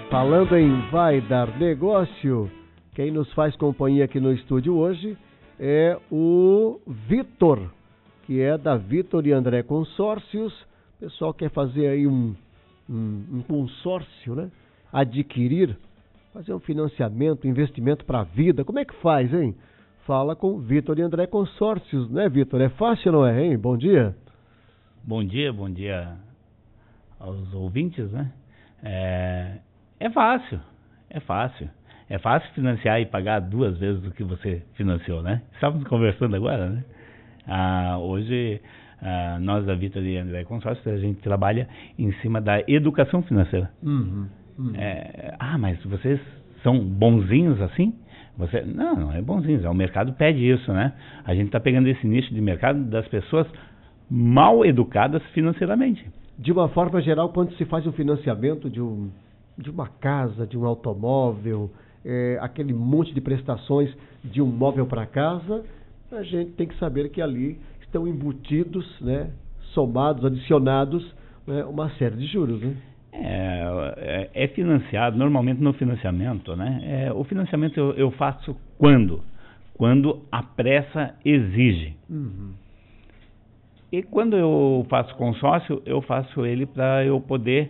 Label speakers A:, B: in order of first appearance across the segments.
A: Falando em vai dar negócio, quem nos faz companhia aqui no estúdio hoje é o Vitor, que é da Vitor e André Consórcios. O pessoal quer fazer aí um consórcio, né? Adquirir, fazer um financiamento, investimento para a vida. Como é que faz, hein? Fala com Vitor e André Consórcios, né, Vitor? É fácil, não é, hein? Bom dia.
B: Bom dia aos ouvintes, né? É fácil. É fácil financiar e pagar 2 vezes o que você financiou, né? Estávamos conversando agora, né? Hoje, nós da Vitor e André Consórcios, a gente trabalha em cima da educação financeira. Mas vocês são bonzinhos assim? Não é bonzinhos, o mercado pede isso, né? A gente está pegando esse nicho de mercado das pessoas mal educadas financeiramente.
A: De uma forma geral, quando se faz um financiamento de uma casa, de um automóvel, aquele monte de prestações de um móvel para casa, a gente tem que saber que ali estão embutidos, né, somados, adicionados, né, uma série de juros, né?
B: É financiado, normalmente no financiamento, né? O financiamento eu faço quando a pressa exige. E quando eu faço consórcio, eu faço ele para eu poder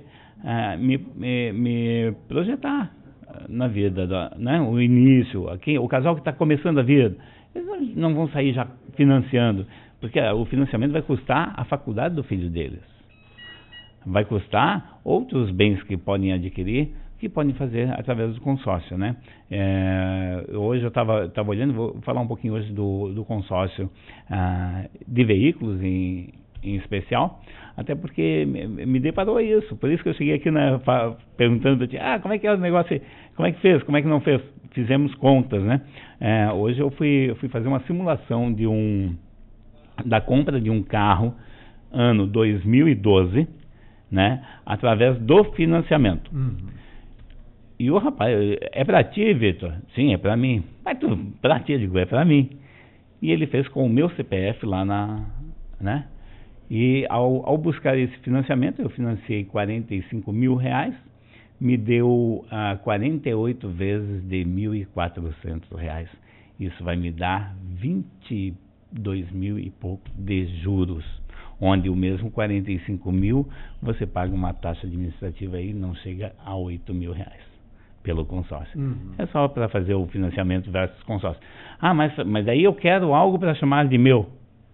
B: me projetar na vida, né? O início, o casal que está começando a vida, eles não vão sair já financiando, porque o financiamento vai custar a faculdade do filho deles, vai custar outros bens que podem adquirir, que podem fazer através do consórcio, né? Hoje eu estava olhando, vou falar um pouquinho hoje do consórcio de veículos em especial, até porque me deparou isso, por isso que eu cheguei aqui, né, perguntando para ti, como é que é o negócio, como é que fez, como é que não fez? Fizemos contas, né? Hoje eu fui fazer uma simulação da compra de um carro ano 2012, né, através do financiamento. E o rapaz, é para ti, Vitor? Sim, é para mim. Mas para ti, eu digo, é para mim. E ele fez com o meu CPF lá né? E ao buscar esse financiamento, eu financiei R$45 mil, me deu 48 vezes de R$1.400. Isso vai me dar 22 mil e pouco de juros, onde o mesmo 45 mil você paga uma taxa administrativa aí, não chega a R$8 mil pelo consórcio. É só para fazer o financiamento versus consórcio. Mas daí eu quero algo para chamar de meu.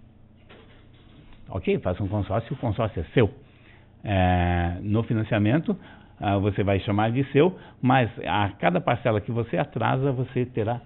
B: Ok, faça um consórcio, o consórcio é seu. No financiamento, você vai chamar de seu, mas a cada parcela que você atrasa, você terá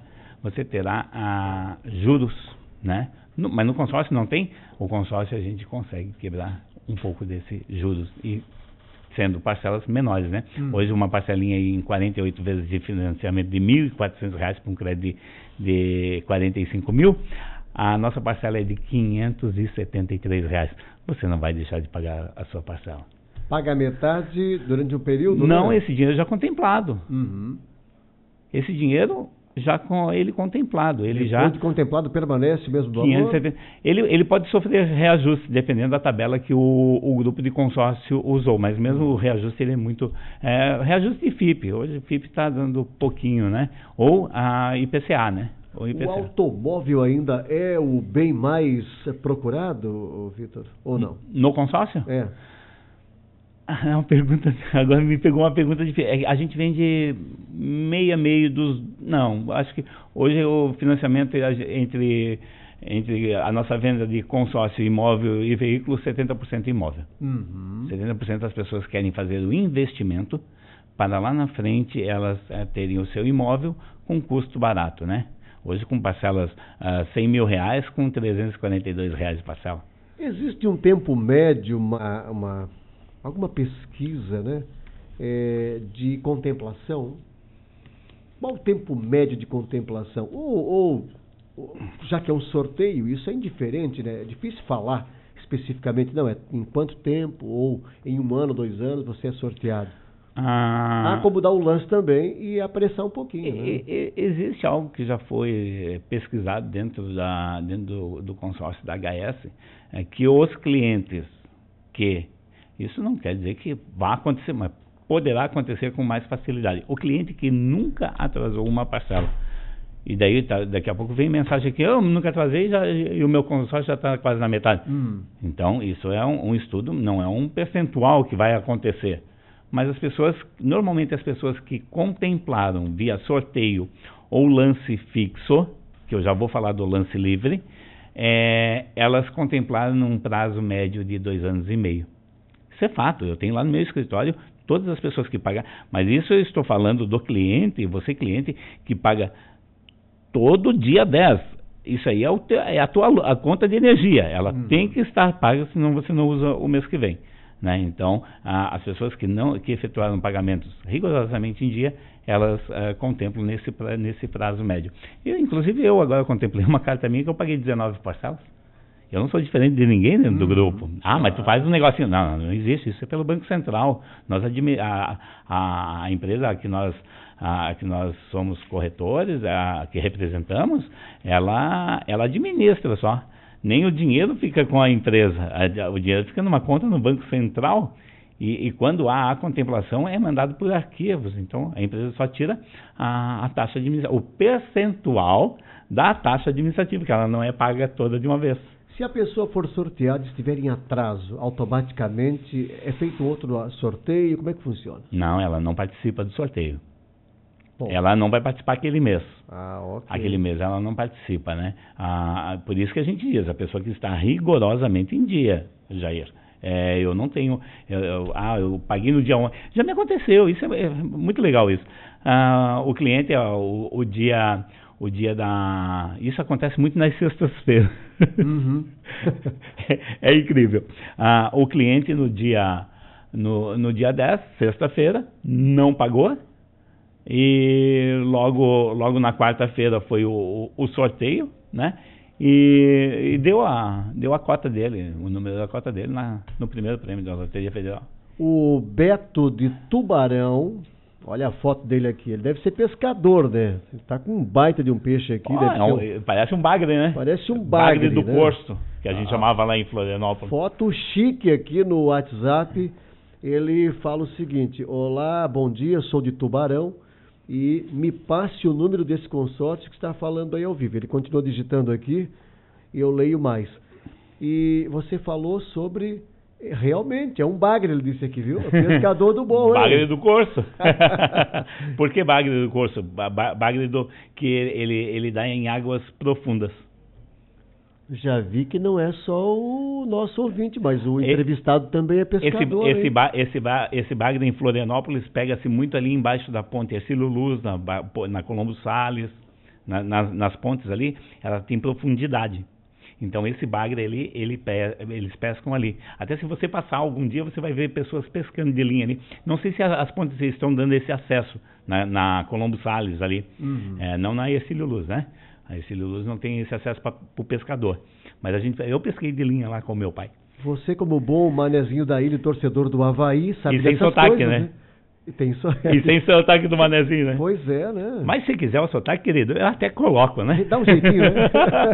B: juros, né? Mas no consórcio não tem. O consórcio a gente consegue quebrar um pouco desses juros, e sendo parcelas menores, né? Hoje uma parcelinha aí em 48 vezes de financiamento de R$1.400 para um crédito de 45 mil, a nossa parcela é de R$573. Você não vai deixar de pagar a sua parcela.
A: Paga metade durante um período?
B: Não, esse dinheiro já contemplado. Esse dinheiro já com ele contemplado. Ele já
A: contemplado permanece mesmo do valor?
B: Ele pode sofrer reajuste, dependendo da tabela que o grupo de consórcio usou, mas mesmo o reajuste ele é muito... reajuste de FIP, hoje o FIP está dando pouquinho, né? Ou a IPCA, né?
A: O automóvel ainda é o bem mais procurado, Vitor, ou não?
B: No consórcio? É uma pergunta, agora me pegou uma pergunta difícil. A gente vende meio dos... Não, acho que hoje o financiamento entre a nossa venda de consórcio imóvel e veículo, 70% imóvel. 70% das pessoas querem fazer o investimento para lá na frente elas terem o seu imóvel com custo barato, né? Hoje com parcelas R$100 mil com R$342 de parcela.
A: Existe um tempo médio, alguma pesquisa, né, de contemplação? Qual o tempo médio de contemplação? Ou já que é um sorteio, isso é indiferente, né? É difícil falar especificamente, não, em quanto tempo, ou em 1 ano, 2 anos, você é sorteado. Há como dar um lance também e apressar um pouquinho, né?
B: Existe algo que já foi pesquisado dentro do consórcio da HS, que os clientes isso não quer dizer que vai acontecer, mas poderá acontecer com mais facilidade. O cliente que nunca atrasou uma parcela. E daí, daqui a pouco vem mensagem aqui, eu nunca atrasei e o meu consórcio já está quase na metade. Então, isso é um estudo, não é um percentual que vai acontecer. Mas normalmente as pessoas que contemplaram via sorteio ou lance fixo, que eu já vou falar do lance livre, elas contemplaram num prazo médio de 2 anos e meio. Isso é fato, eu tenho lá no meu escritório todas as pessoas que pagam, mas isso eu estou falando do cliente, você cliente que paga todo dia 10. Isso aí é a conta de energia. Ela tem que estar paga, senão você não usa o mês que vem. Né? Então, as pessoas que efetuaram pagamentos rigorosamente em dia, elas contemplam nesse prazo médio. Inclusive, eu agora contemplei uma carta minha que eu paguei 19 parcelas. Eu não sou diferente de ninguém dentro do grupo. Mas tu faz um negocinho. Não existe. Isso é pelo Banco Central. A empresa que nós somos corretores, que representamos, ela administra só. Nem o dinheiro fica com a empresa. O dinheiro fica numa conta no Banco Central. E quando há a contemplação, é mandado por arquivos. Então, a empresa só tira a taxa administrativa, o percentual da taxa administrativa, que ela não é paga toda de uma vez.
A: Se a pessoa for sorteada e estiver em atraso, automaticamente é feito outro sorteio? Como é que funciona?
B: Não, ela não participa do sorteio.
A: Bom.
B: Ela não vai participar aquele mês.
A: Ok.
B: Aquele mês ela não participa, né? Por isso que a gente diz, a pessoa que está rigorosamente em dia, Jair. Eu não tenho... eu paguei no dia 11. Já me aconteceu, isso é muito legal isso. O cliente, o dia da... Isso acontece muito nas sextas-feiras. É incrível. O cliente no dia 10, sexta-feira, não pagou. E logo na quarta-feira foi o sorteio, né? E deu a cota dele, o número da cota dele no primeiro prêmio da Loteria Federal.
A: O Beto de Tubarão, olha a foto dele aqui, ele deve ser pescador, né? Ele tá com um baita de um peixe aqui.
B: Parece um bagre, né?
A: Parece um bagre
B: do
A: né?
B: Corso, que a gente chamava lá em Florianópolis.
A: Foto chique aqui no WhatsApp. Ele fala o seguinte: olá, bom dia, sou de Tubarão e me passe o número desse consórcio que está falando aí ao vivo. Ele continua digitando aqui e eu leio mais. E você falou sobre... Realmente, é um bagre, ele disse aqui, viu? Pescador do bom, hein?
B: Bagre do Corso. Por que bagre do Corso? Bagre que ele dá em águas profundas.
A: Já vi que não é só o nosso ouvinte, mas o entrevistado também é pescador.
B: Esse bagre em Florianópolis pega-se muito ali embaixo da ponte Ercílio Luz, na Colombo Salles, nas pontes ali, ela tem profundidade. Então esse bagre eles pescam ali. Até se você passar algum dia, você vai ver pessoas pescando de linha ali. Não sei se as pontes estão dando esse acesso na Colombo Salles ali, não na Ercílio Luz, né? A Ercílio Luz não tem esse acesso para o pescador. Mas eu pesquei de linha lá com o meu pai.
A: Você, como bom manezinho da ilha, torcedor do Avaí, sabe dessas coisas,
B: sotaque, né?
A: E
B: sem sotaque do manezinho, né?
A: Pois é, né?
B: Mas se quiser o sotaque, querido, eu até coloco, né?
A: Dá um jeitinho, né?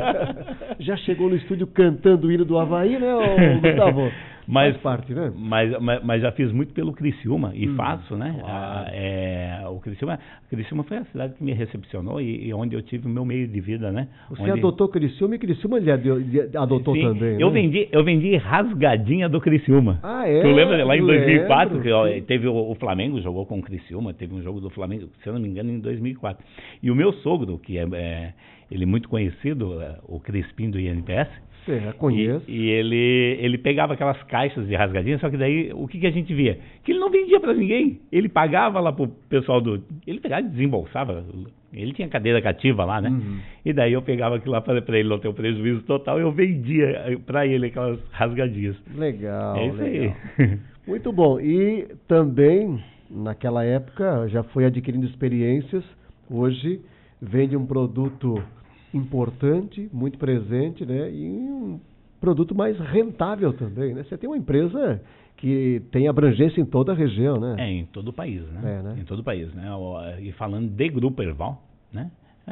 A: Já chegou no estúdio cantando o hino do Avaí, né, Gustavo? Faz parte, né?
B: Mas já fiz muito pelo Criciúma e faço, né?
A: Claro.
B: O Criciúma foi a cidade que me recepcionou e onde eu tive o meu meio de vida, né?
A: Você adotou Criciúma e Criciúma ele adotou também,
B: eu
A: né?
B: Eu vendi rasgadinha do Criciúma.
A: É?
B: Tu lembra lá em 2004 que teve o Flamengo jogou com o Criciúma, teve um jogo do Flamengo, se eu não me engano, em 2004. E o meu sogro, que ele é muito conhecido, o Crispim do INPS,
A: conheço.
B: E ele pegava aquelas caixas de rasgadinha, só que daí o que a gente via? Que ele não vendia para ninguém. Ele pagava lá pro pessoal ele pegava e desembolsava. Ele tinha cadeira cativa lá, né? E daí eu pegava aquilo lá para ele não ter um prejuízo total e eu vendia para ele aquelas rasgadinhas.
A: Legal.
B: É isso
A: legal.
B: aí.
A: Muito bom. E também, naquela época, já foi adquirindo experiências. Hoje vende um produto importante, muito presente, né? E um produto mais rentável também, né? Você tem uma empresa que tem abrangência em toda a região, né?
B: Em todo o país, né?
A: Né?
B: Em todo o país, né? E falando de Grupo Erval, né?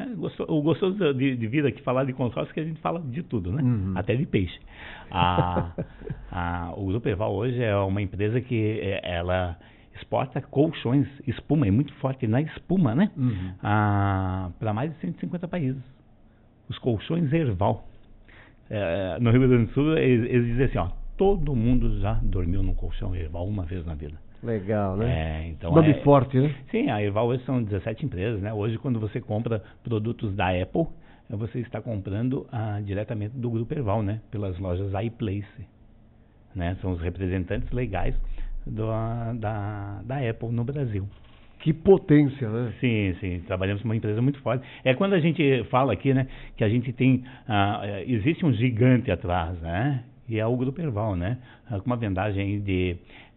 B: O gostoso de vir aqui falar de consórcio é que a gente fala de tudo, né? Até de peixe. O Grupo Erval hoje é uma empresa que exporta colchões, espuma, é muito forte na espuma, né? Para mais de 150 países. Os colchões Herval. No Rio Grande do Sul, eles dizem assim, ó, todo mundo já dormiu num colchão Herval uma vez na vida.
A: Legal, né?
B: Então
A: nome forte, né?
B: Sim, a Herval hoje são 17 empresas, né? Hoje, quando você compra produtos da Apple, você está comprando diretamente do Grupo Herval, né? Pelas lojas iPlace, né? São os representantes legais da Apple no Brasil.
A: Que potência, né?
B: Sim, trabalhamos com uma empresa muito forte. É quando a gente fala aqui, né, que a gente tem, existe um gigante atrás, né? E é o Grupo Herval, né? Com uma vendagem de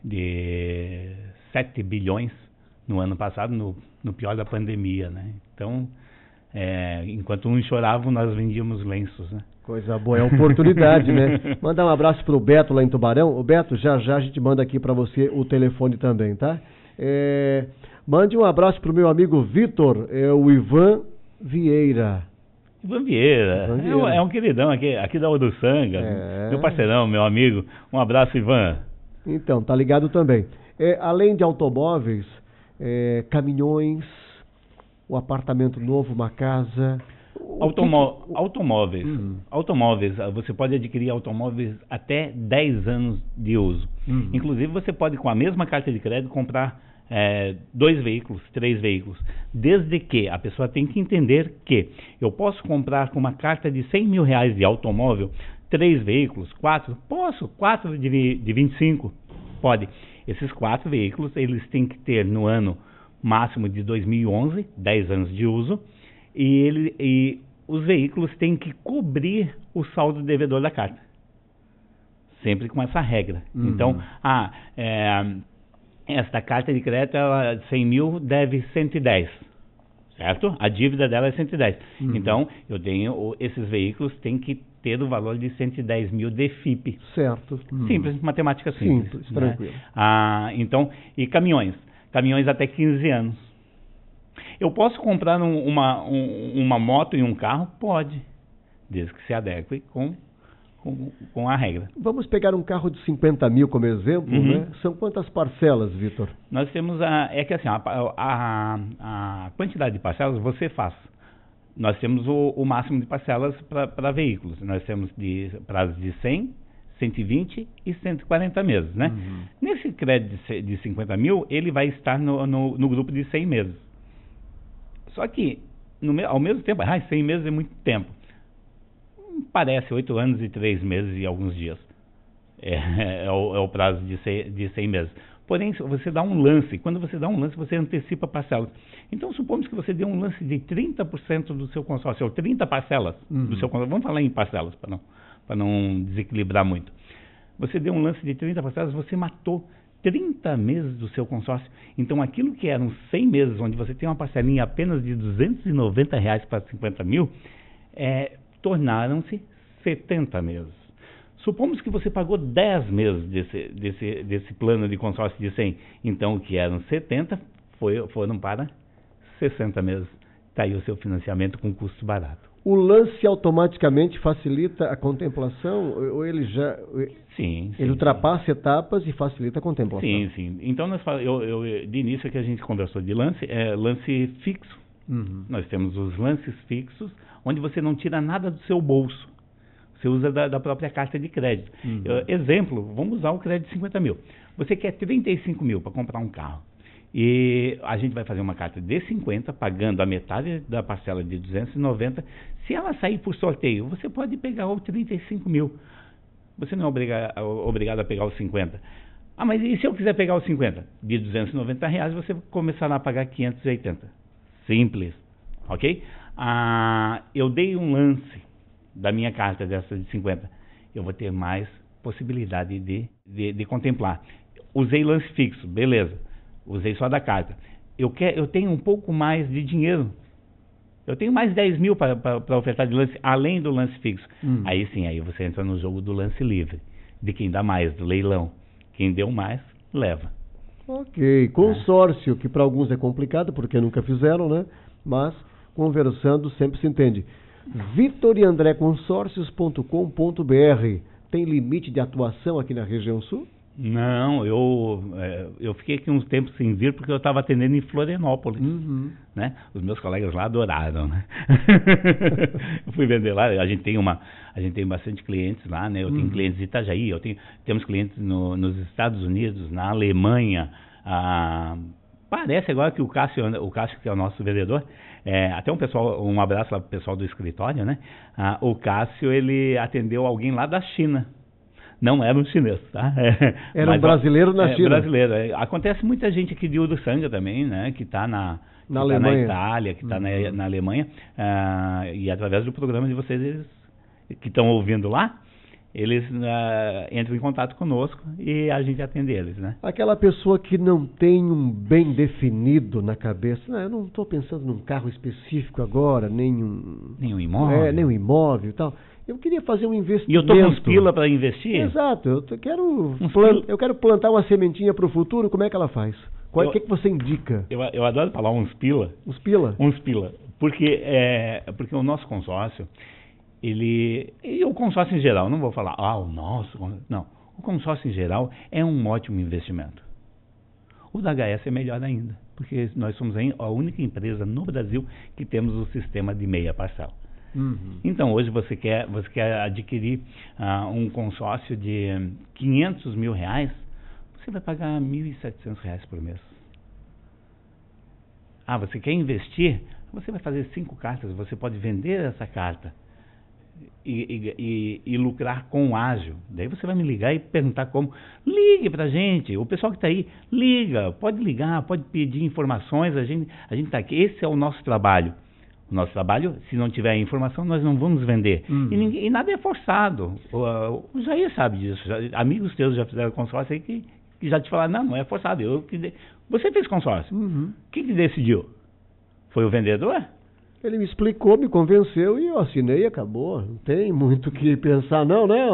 B: 7 bilhões no ano passado, no pior da pandemia, né? Então, enquanto uns choravam, nós vendíamos lenços, né?
A: Coisa boa, é oportunidade, né? Mandar um abraço pro Beto lá em Tubarão. O Beto, já a gente manda aqui para você o telefone também, tá? Mande um abraço pro meu amigo Vitor, o Ivan Vieira.
B: Ivan Vieira. É um queridão aqui da Uruçanga, meu parceirão, meu amigo. Um abraço, Ivan.
A: Então, tá ligado também. Além de automóveis, caminhões, um apartamento novo, uma casa...
B: Automóveis. Automóveis, você pode adquirir automóveis até 10 anos de uso. Inclusive, você pode, com a mesma carta de crédito, comprar 2 veículos, 3 veículos. Desde que a pessoa tem que entender que eu posso comprar com uma carta de 100 mil reais de automóvel 3 veículos, 4? Posso, 4 de 25? Pode. Esses 4 veículos, eles têm que ter no ano máximo de 2011, 10 anos de uso, e os veículos têm que cobrir o saldo devedor da carta. Sempre com essa regra. Então, esta carta de crédito, ela, 100 mil, deve 110, certo? A dívida dela é 110. Então, eu tenho, esses veículos têm que ter o valor de 110 mil de FIP.
A: Certo.
B: Simples, matemática simples.
A: Simples, tranquilo.
B: Né? Então, e caminhões? Caminhões até 15 anos. Eu posso comprar uma moto e um carro? Pode, desde que se adeque com a regra.
A: Vamos pegar um carro de 50 mil como exemplo, né? São quantas parcelas, Vitor?
B: Nós temos a quantidade de parcelas você faz. Nós temos o máximo de parcelas para veículos. Nós temos prazos de 100, 120 e 140 meses, né? Nesse crédito de 50 mil, ele vai estar no grupo de 100 meses. Só que, ao mesmo tempo, 100 meses é muito tempo. Parece 8 anos e 3 meses e alguns dias. É o prazo de 100 meses. Porém, você dá um lance. Quando você dá um lance, você antecipa parcelas. Então, supomos que você dê um lance de 30% do seu consórcio, ou 30 parcelas do seu consórcio. Vamos falar em parcelas, para não desequilibrar muito. Você deu um lance de 30 parcelas, você matou 30 meses do seu consórcio. Então, aquilo que eram 100 meses, onde você tem uma parcelinha apenas de R$290 para 50 mil, tornaram-se 70 meses. Supomos que você pagou 10 meses desse plano de consórcio de 100. Então, o que eram 70 foram para 60 meses. Está aí o seu financiamento com custo barato.
A: O lance automaticamente facilita a contemplação? Ou ele já...
B: Sim.
A: Ele ultrapassa etapas e facilita a contemplação?
B: Sim. Então, de início que a gente conversou de lance, lance fixo. Nós temos os lances fixos, onde você não tira nada do seu bolso. Você usa da própria carta de crédito. Exemplo, vamos usar o crédito de 50 mil. Você quer 35 mil para comprar um carro. E a gente vai fazer uma carta de 50, pagando a metade da parcela de 290. Se ela sair por sorteio, você pode pegar o 35 mil. Você não é obrigado a pegar os 50. Mas e se eu quiser pegar os 50? De R$290, você começará a pagar 580. Simples. Ok? Eu dei um lance da minha carta dessa de 50. Eu vou ter mais possibilidade de contemplar. Usei lance fixo, beleza. Usei só da carta. Eu tenho um pouco mais de dinheiro. Eu tenho mais 10 mil para ofertar de lance, além do lance fixo. Aí sim, aí você entra no jogo do lance livre. De quem dá mais, do leilão. Quem deu mais, leva.
A: Ok. Consórcio, que para alguns é complicado, porque nunca fizeram, né? Mas, conversando, sempre se entende. vitoriandreconsórcios.com.br. Tem limite de atuação aqui na região sul?
B: Não, eu fiquei aqui uns tempos sem vir porque eu estava atendendo em Florianópolis, né? Os meus colegas lá adoraram, né? Eu fui vender lá, a gente tem bastante clientes lá, né? Eu tenho clientes de Itajaí, temos clientes nos Estados Unidos, na Alemanha, parece agora que o Cássio que é o nosso vendedor, até um abraço lá pro pessoal do escritório, né? O Cássio, ele atendeu alguém lá da China. Não era um chinês, tá?
A: Era um brasileiro na China.
B: Brasileiro. Acontece muita gente aqui de Uruçanga também, né? Que está na Itália, que está na Alemanha. E através do programa de vocês, eles que estão ouvindo lá, eles entram em contato conosco e a gente atende eles, né?
A: Aquela pessoa que não tem um bem definido na cabeça, eu não estou pensando num carro específico agora, nem um imóvel. Nem um imóvel e tal. Eu queria fazer um investimento.
B: E eu estou com uns pila para investir?
A: Exato, eu quero plantar uma sementinha para o futuro, como é que ela faz? O que você indica?
B: Eu adoro falar uns pila.
A: Uns pila?
B: Uns pila. Porque o nosso consórcio, e o consórcio em geral, não vou falar, o nosso, não. O consórcio em geral é um ótimo investimento. O da HS é melhor ainda, porque nós somos a única empresa no Brasil que temos o sistema de meia parcela. Então, hoje você quer adquirir um consórcio de R$500 mil, você vai pagar R$1.700 por mês. Você quer investir? Você vai fazer 5 cartas, você pode vender essa carta e lucrar com ágil. Daí você vai me ligar e perguntar como. Ligue pra gente, o pessoal que está aí, pode ligar, pode pedir informações, a gente está aqui, esse é o nosso trabalho. O nosso trabalho, se não tiver informação, nós não vamos vender. E nada é forçado. O Jair sabe disso. Amigos teus já fizeram consórcio aí que já te falaram, não é forçado. Você fez consórcio. Quem que decidiu? Foi o vendedor?
A: Ele me explicou, me convenceu e eu assinei e acabou. Não tem muito o que pensar, não, né?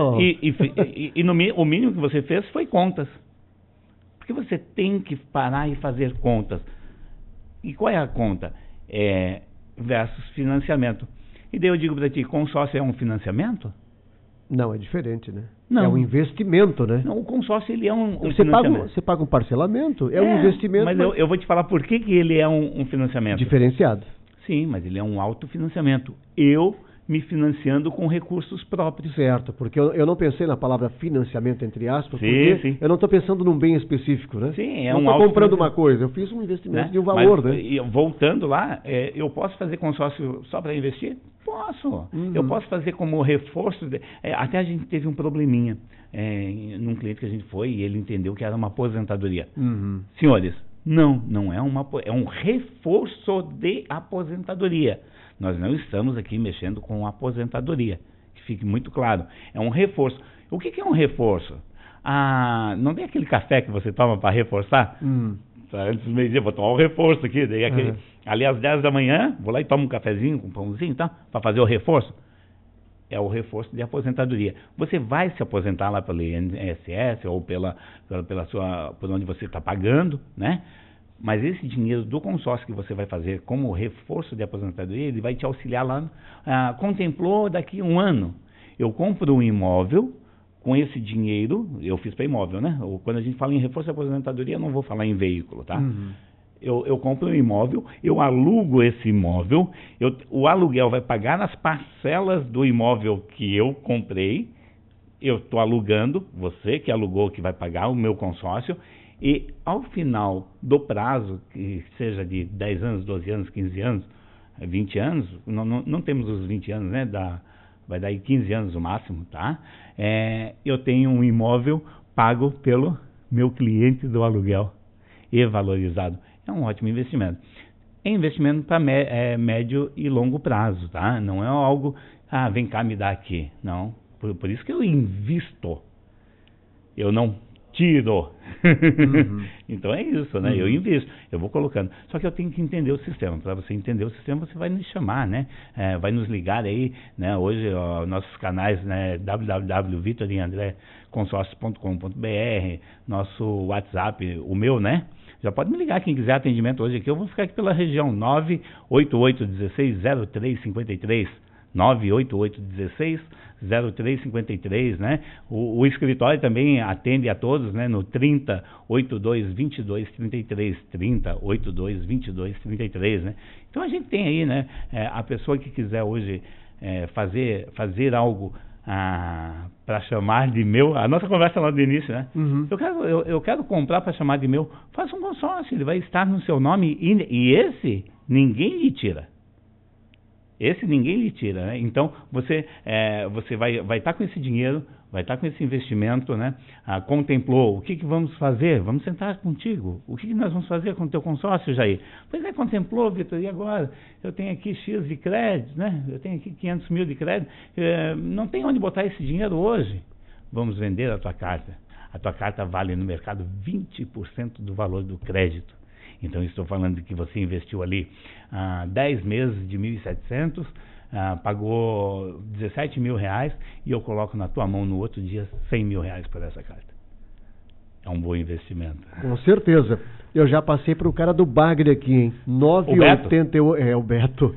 B: O mínimo que você fez foi contas. Porque você tem que parar e fazer contas. E qual é a conta? Versus financiamento. E daí eu digo para ti, consórcio é um financiamento?
A: Não, é diferente, né?
B: Não.
A: É um investimento, né?
B: Não, o consórcio ele é um financiamento.
A: Você paga um parcelamento, um investimento.
B: Mas eu vou te falar por que ele é um financiamento.
A: Diferenciado.
B: Sim, mas ele é um autofinanciamento. Eu me financiando com recursos próprios.
A: Certo, porque eu não pensei na palavra financiamento, entre aspas, porque eu não estou pensando num bem específico, né?
B: Sim,
A: não estou comprando uma coisa, eu fiz um investimento de um valor, né?
B: E voltando lá, eu posso fazer consórcio só para investir? Posso. Eu posso fazer como reforço. Até a gente teve um probleminha num cliente que a gente foi e ele entendeu que era uma aposentadoria. Senhores, não é é um reforço de aposentadoria. Nós não estamos aqui mexendo com aposentadoria, que fique muito claro. É um reforço. O que é um reforço? Não tem aquele café que você toma para reforçar? Antes do meio-dia, vou tomar um reforço aqui. Daí ali às 10 da manhã, vou lá e tomo um cafezinho com um pãozinho, tá? Para fazer o reforço. É o reforço de aposentadoria. Você vai se aposentar lá pelo INSS ou por onde você está pagando, né? Mas esse dinheiro do consórcio que você vai fazer como reforço de aposentadoria, ele vai te auxiliar lá. Contemplou daqui um ano. Eu compro um imóvel com esse dinheiro, eu fiz para imóvel, né? Quando a gente fala em reforço de aposentadoria, eu não vou falar em veículo, tá? Eu compro um imóvel, eu alugo esse imóvel, o aluguel vai pagar nas parcelas do imóvel que eu comprei, eu estou alugando, você que alugou que vai pagar o meu consórcio. E ao final do prazo, que seja de 10 anos, 12 anos, 15 anos, 20 anos, não temos os 20 anos, né? Vai dar aí 15 anos o máximo, tá? Eu tenho um imóvel pago pelo meu cliente do aluguel e valorizado. É um ótimo investimento. É investimento para médio e longo prazo, tá? Não é algo, vem cá me dá aqui. Não, por isso que eu invisto. Eu não tiro. Então é isso, né? Eu invisto, eu vou colocando. Só que eu tenho que entender o sistema. Para você entender o sistema, você vai nos chamar, né? Vai nos ligar aí, né? Hoje, nossos canais, né? www.vitorandreconsórcio.com.br, nosso WhatsApp, o meu, né? Já pode me ligar, quem quiser atendimento hoje aqui. Eu vou ficar aqui pela região 988160353. 98816-0353, né? O escritório também atende a todos, né? No 30-82-22-33, 30-82-22-33, né? Então a gente tem aí, né? A pessoa que quiser hoje fazer algo para chamar de meu, a nossa conversa lá do início, né?
A: Uhum.
B: Eu quero comprar para chamar de meu, faça um consórcio, ele vai estar no seu nome e esse ninguém lhe tira. Esse ninguém lhe tira, né? Então, você vai estar com esse dinheiro, vai estar com esse investimento, né? Contemplou, o que vamos fazer? Vamos sentar contigo. O que nós vamos fazer com o teu consórcio, Jair? Pois é, contemplou, Vitor, e agora? Eu tenho aqui X de crédito, né? Eu tenho aqui 500 mil de crédito, não tem onde botar esse dinheiro hoje. Vamos vender a tua carta. A tua carta vale no mercado 20% do valor do crédito. Então, estou falando de que você investiu ali 10 meses de 1.700, pagou 17 mil reais e eu coloco na tua mão no outro dia 100 mil reais por essa carta. É um bom investimento.
A: Com certeza. Eu já passei para o cara do Bagre aqui, hein? 988, o Beto.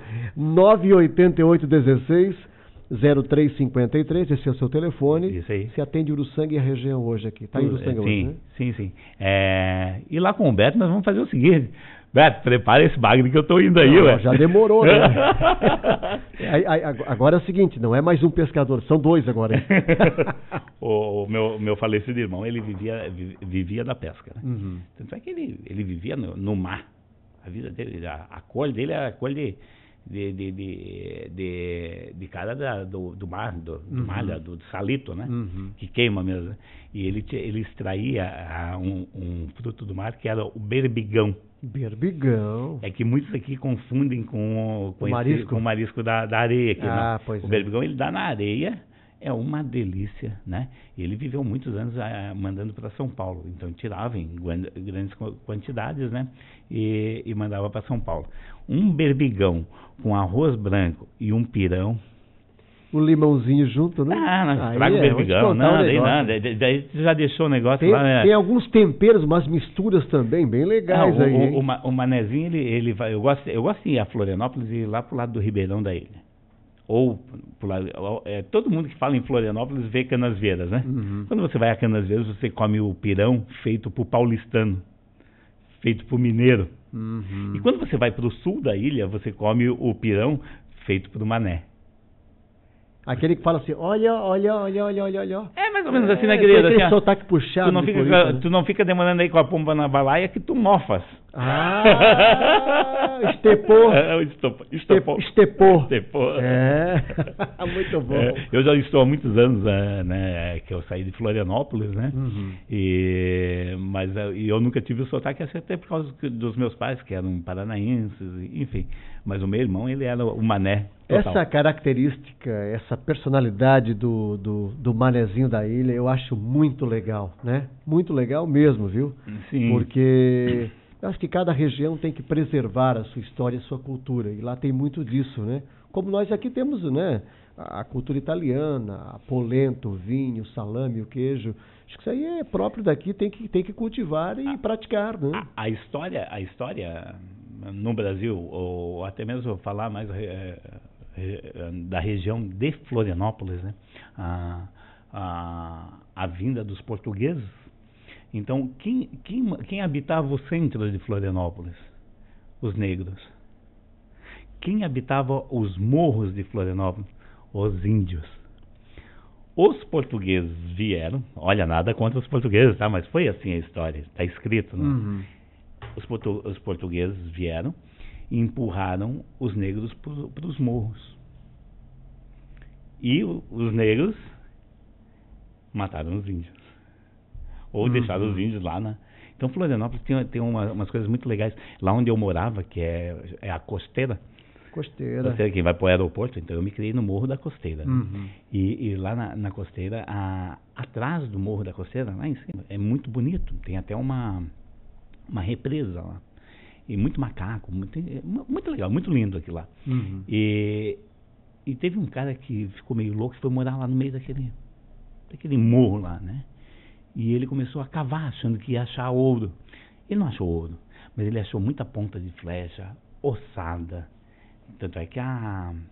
A: 988-16-0353, esse é o seu telefone.
B: Isso aí.
A: Você atende Uruçanga e a região hoje aqui. Está em Uruçanga hoje, né?
B: Sim. E lá com o Beto nós vamos fazer o seguinte. Beto, prepara esse bagre que eu tô indo aí, ué.
A: Já demorou, né? Agora é o seguinte, não é mais um pescador, são dois agora. Hein?
B: O meu falecido irmão, ele vivia da pesca, né?
A: Uhum.
B: Tanto é que ele vivia no mar. A vida dele, a cor dele era a cor de cara do mar, do malha, do salito, né?
A: Uhum.
B: Que queima mesmo. E ele extraía um fruto do mar que era o berbigão.
A: Berbigão.
B: É que muitos aqui confundem com o marisco da areia. Aqui, né?
A: Pois
B: o berbigão ele dá na areia, é uma delícia, né? Ele viveu muitos anos mandando para São Paulo, então tirava em grandes quantidades, né? E mandava para São Paulo. Um berbigão com arroz branco e um pirão.
A: Um limãozinho junto, né?
B: Não estraga o berbigão, não, daí já deixou o negócio lá, né?
A: Tem alguns temperos, umas misturas também bem legais aí.
B: O manezinho, ele vai. Eu gosto de ir a Florianópolis e ir lá pro lado do Ribeirão da ilha. Ou pro lado, todo mundo que fala em Florianópolis vê Canasvieiras, né?
A: Uhum.
B: Quando você vai a Canasvieiras, você come o pirão feito por paulistano, feito por mineiro.
A: Uhum.
B: E quando você vai pro sul da ilha, você come o pirão feito por mané.
A: Aquele que fala assim, olha.
B: É mais ou menos assim, né, querida?
A: Aquele sotaque puxado.
B: Tu não fica demorando aí com a pomba na balaia que tu mofas.
A: Estepou.
B: Estepou.
A: Muito bom.
B: Eu já estou há muitos anos, né, que eu saí de Florianópolis, né?
A: Uhum.
B: Mas eu nunca tive o sotaque, até por causa dos meus pais, que eram paranaenses, enfim. Mas o meu irmão, ele era o mané total.
A: Essa característica, essa personalidade do manezinho da ilha, eu acho muito legal, né? Muito legal mesmo, viu?
B: Sim.
A: Porque eu acho que cada região tem que preservar a sua história e a sua cultura. E lá tem muito disso, né? Como nós aqui temos, né? A cultura italiana, a polenta, o vinho, o salame, o queijo. Acho que isso aí é próprio daqui, tem que cultivar e praticar, né?
B: A história no Brasil, ou até mesmo falar mais da região de Florianópolis, né? A vinda dos portugueses. Então, quem habitava o centro de Florianópolis? Os negros. Quem habitava os morros de Florianópolis? Os índios. Os portugueses vieram, olha, nada contra os portugueses, tá? Mas foi assim a história, está escrito, né?
A: Uhum.
B: Os portugueses vieram e empurraram os negros para os morros. E os negros mataram os índios. Ou deixaram os índios lá, né? Então, Florianópolis tem umas coisas muito legais. Lá onde eu morava, que é a Costeira.
A: Costeira.
B: Você quem vai para o aeroporto, então eu me criei no Morro da Costeira. Né?
A: Uhum.
B: E lá na Costeira, atrás do Morro da Costeira, lá em cima, é muito bonito. Tem até uma represa lá. E muito macaco, muito legal, muito lindo aquilo lá.
A: Uhum.
B: E teve um cara que ficou meio louco, que foi morar lá no meio daquele morro lá, né? E ele começou a cavar, achando que ia achar ouro. Ele não achou ouro, mas ele achou muita ponta de flecha, ossada. Tanto é que a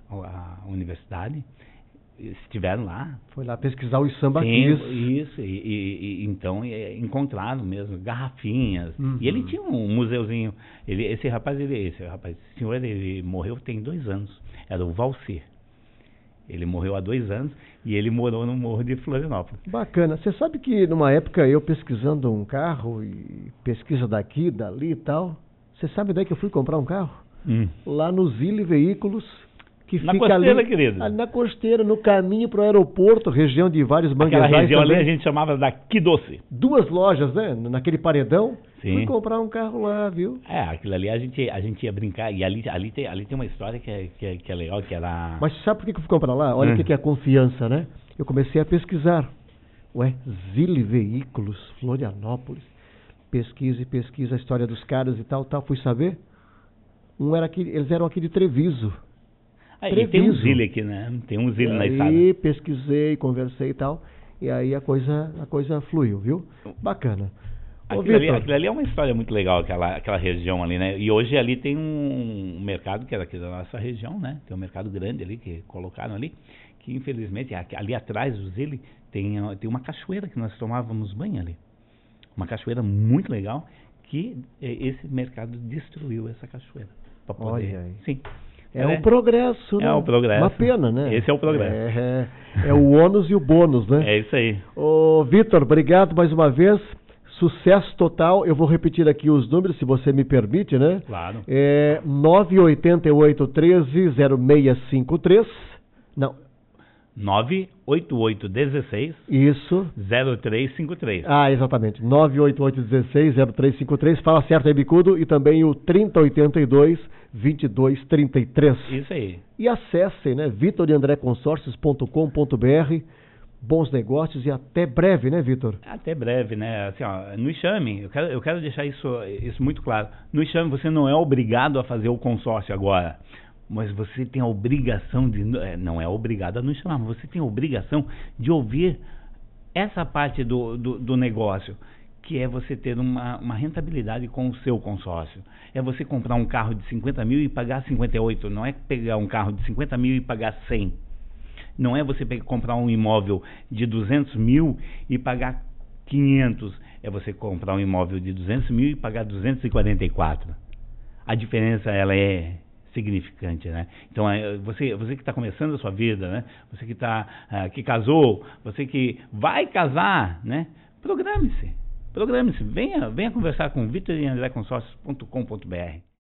B: a universidade, estiveram lá.
A: Foi lá pesquisar os samba
B: Sim,
A: aqui.
B: isso, então encontraram mesmo garrafinhas.
A: Uhum.
B: E ele tinha um museuzinho. Esse senhor, ele morreu tem 2 anos. Era o Valcir. Ele morreu há 2 anos e ele morou no Morro de Florianópolis.
A: Bacana. Você sabe que numa época eu pesquisando um carro e pesquisa daqui, dali e tal, você sabe daí que eu fui comprar um carro? Lá no Zille Veículos, que
B: na
A: fica
B: Costeira,
A: ali,
B: querido.
A: ali na Costeira, no caminho para o aeroporto, região de vários manguezais.
B: Aquela região
A: também.
B: ali a gente chamava da Quidoce.
A: 2 lojas, né? Naquele paredão.
B: Sim.
A: Fui comprar um carro lá, viu?
B: Aquilo ali a gente ia brincar. E ali tem uma história que é legal, que era...
A: Mas sabe por que eu fui comprar lá? Olha o que é a confiança, né? Eu comecei a pesquisar. Zille Veículos, Florianópolis. Pesquisa a história dos caras e tal. Fui saber. Eles eram aqui de Treviso.
B: E tem um Zille aqui, né? Tem um Zille na estrada.
A: Aí pesquisei, conversei e tal. E aí a coisa fluiu, viu? Bacana.
B: Aquilo ali é uma história muito legal, aquela região ali, né? E hoje ali tem um mercado que é daqui da nossa região, né? Tem um mercado grande ali que colocaram ali, que infelizmente ali atrás do Zille tem uma cachoeira que nós tomávamos banho ali. Uma cachoeira muito legal que esse mercado destruiu essa cachoeira. Pra poder...
A: Olha aí.
B: Sim.
A: É o progresso, né?
B: É o progresso.
A: Uma pena, né?
B: Esse é o progresso.
A: É o ônus e o bônus, né?
B: É isso aí.
A: Ô, Vitor, obrigado mais uma vez. Sucesso total. Eu vou repetir aqui os números, se você me permite, né?
B: Claro.
A: 988-13-0653. Não.
B: 988-16.
A: Isso.
B: 0353.
A: Exatamente. 988-16-0353. Fala certo aí, Bicudo. E também o 3082-2233.
B: Isso aí.
A: E acessem, né? vitorandreconsórcios.com.br. Bons negócios e até breve, né, Vitor?
B: Até breve, né? Assim, nos chame. Eu quero deixar isso muito claro. Nos chame, você não é obrigado a fazer o consórcio agora. Mas você tem a obrigação não é obrigado a nos chamar, mas você tem a obrigação de ouvir essa parte do negócio, que é você ter uma rentabilidade com o seu consórcio. É você comprar um carro de 50 mil e pagar 58, não é pegar um carro de 50 mil e pagar 100. Não é você comprar um imóvel de 200 mil e pagar 500, é você comprar um imóvel de 200 mil e pagar 244. A diferença, ela é significante, né? Então, você que está começando a sua vida, né? Você que casou, você que vai casar, né? Programe-se, venha conversar com vitorandreconsórcios.com.br.